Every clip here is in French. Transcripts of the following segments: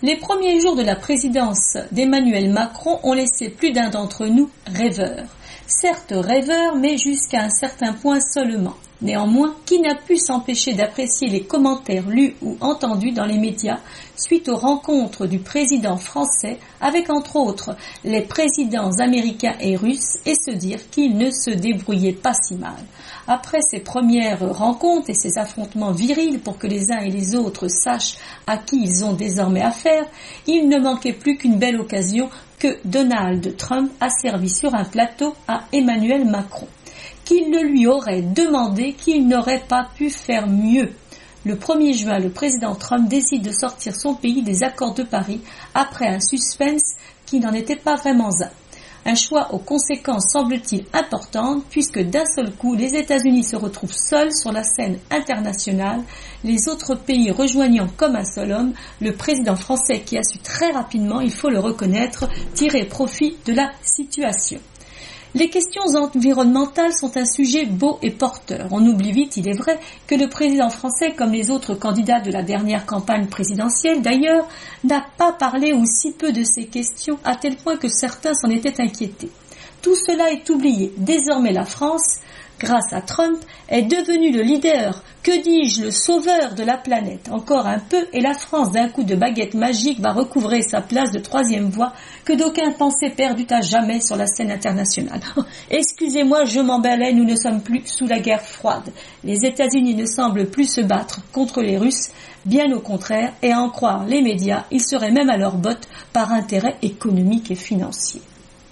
Les premiers jours de la présidence d'Emmanuel Macron ont laissé plus d'un d'entre nous rêveurs. Certes rêveurs, mais jusqu'à un certain point seulement. Néanmoins, qui n'a pu s'empêcher d'apprécier les commentaires lus ou entendus dans les médias suite aux rencontres du président français avec entre autres les présidents américains et russes et se dire qu'ils ne se débrouillaient pas si mal. Après ces premières rencontres et ces affrontements virils pour que les uns et les autres sachent à qui ils ont désormais affaire, il ne manquait plus qu'une belle occasion que Donald Trump a servi sur un plateau à Emmanuel Macron, qu'il le lui aurait demandé, qu'il n'aurait pas pu faire mieux. Le 1er juin, le président Trump décide de sortir son pays des accords de Paris après un suspense qui n'en était pas vraiment un. Un choix aux conséquences semble-t-il importantes puisque d'un seul coup, les États-Unis se retrouvent seuls sur la scène internationale, les autres pays rejoignant comme un seul homme le président français qui a su très rapidement, il faut le reconnaître, tirer profit de la situation. Les questions environnementales sont un sujet beau et porteur. On oublie vite, il est vrai, que le président français, comme les autres candidats de la dernière campagne présidentielle d'ailleurs, n'a pas parlé ou si peu de ces questions, à tel point que certains s'en étaient inquiétés. Tout cela est oublié. Désormais la France, grâce à Trump, est devenue le leader, que dis-je, le sauveur de la planète. Encore un peu et la France, d'un coup de baguette magique, va recouvrer sa place de troisième voie que d'aucuns pensaient perdue à jamais sur la scène internationale. Excusez-moi, je m'emballais, nous ne sommes plus sous la guerre froide. Les États-Unis ne semblent plus se battre contre les Russes, bien au contraire, et à en croire les médias, ils seraient même à leur botte par intérêt économique et financier.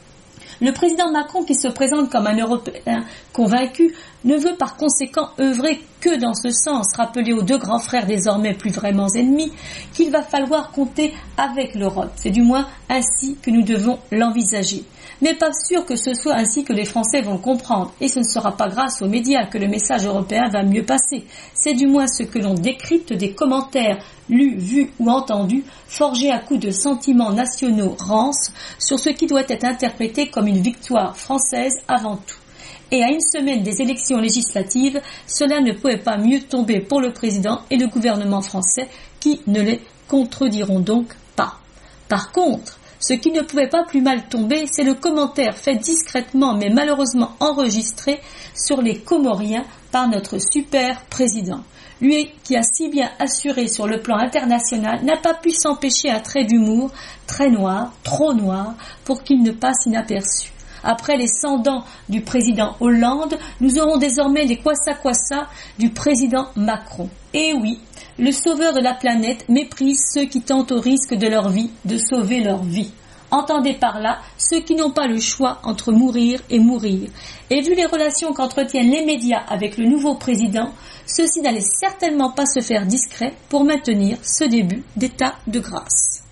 Le président Macron, qui se présente comme un Européen convaincu, ne veut par conséquent œuvrer que dans ce sens, rappeler aux deux grands frères désormais plus vraiment ennemis qu'il va falloir compter avec l'Europe. C'est du moins ainsi que nous devons l'envisager. Mais pas sûr que ce soit ainsi que les Français vont le comprendre. Et ce ne sera pas grâce aux médias que le message européen va mieux passer. C'est du moins ce que l'on décrypte des commentaires lus, vus ou entendus, forgés à coups de sentiments nationaux rances sur ce qui doit être interprété comme une victoire française avant tout. Et à une semaine des élections législatives, cela ne pouvait pas mieux tomber pour le président et le gouvernement français qui ne les contrediront donc pas. Par contre, ce qui ne pouvait pas plus mal tomber, c'est le commentaire fait discrètement mais malheureusement enregistré sur les Comoriens par notre super président. Lui qui a si bien assuré sur le plan international n'a pas pu s'empêcher un trait d'humour très noir, trop noir, pour qu'il ne passe inaperçu. Après les 100 ans du président Hollande, nous aurons désormais les kwassa-kwassa du président Macron. Et oui, le sauveur de la planète méprise ceux qui tentent au risque de leur vie de sauver leur vie. Entendez par là ceux qui n'ont pas le choix entre mourir et mourir. Et vu les relations qu'entretiennent les médias avec le nouveau président, ceux-ci n'allaient certainement pas se faire discrets pour maintenir ce début d'état de grâce.